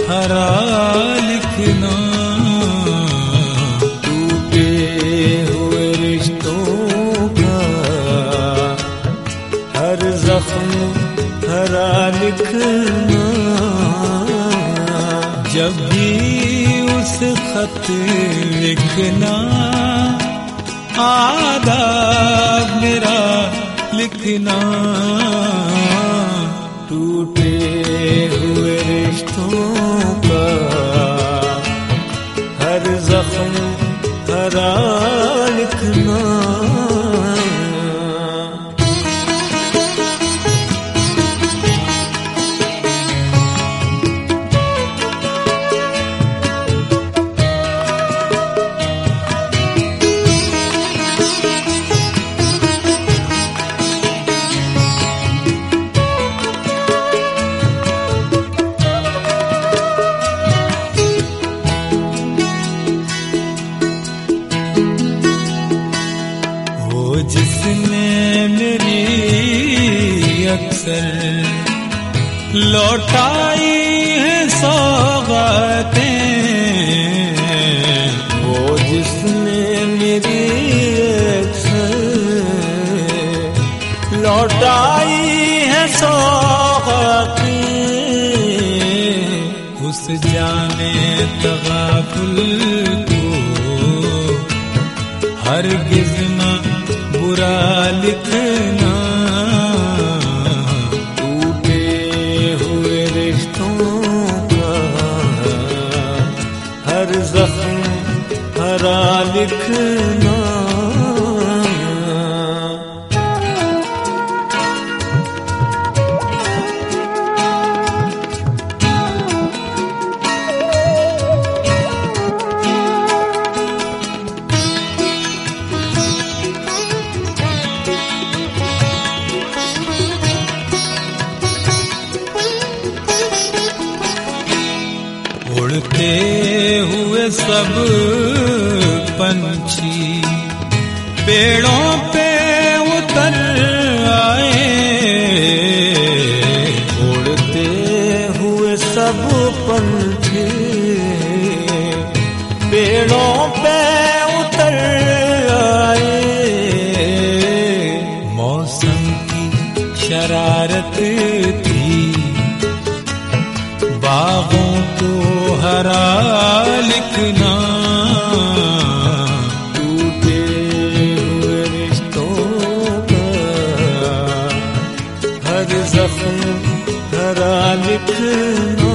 हरा लिखना, टूटे हुए रिश्तों का हर जख्म हरा लिखना। जब भी उस खत लिखना, आदाब मेरा लिखना। टूटे हुए रिश्तों का हर जख्म हरा लिखना। जिसने मेरी अक्सर लौटाई है सौगातें, वो जिसने मेरी अक्सर लौटाई है सौगातें, उस जाने तगाफुल को हरगिज़ न बुरा लिखना। टूटे हुए रिश्तों का हर जख्म हरा लिखना। उड़ते हुए सब पंछी पेड़ों पे उतर आए, उड़ते हुए सब पंछी पेड़ों पे उतर आए। मौसम की शरारत थी, बागों को हरा लिखना। टूटे हुए रिश्तों का हर जख्म हरा लिखना।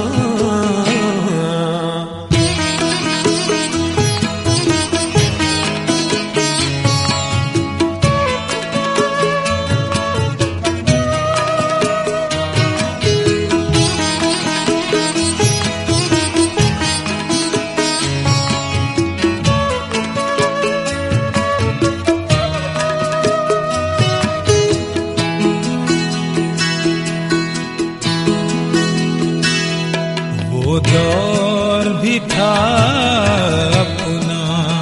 वो दौर भी था अपना,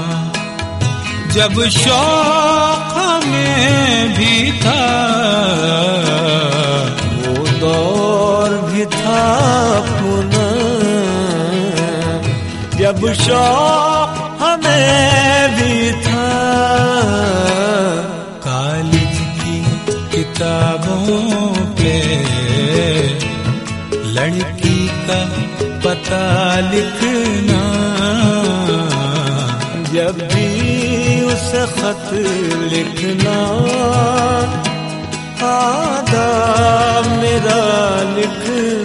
जब शौक हमें भी था। वो दौर भी था अपना, जब शौक हमें भी था। कॉलेज की किताबों पे लड़की का पता लिखना। जब भी उसे खत लिखना, आदाब मेरा लिखना।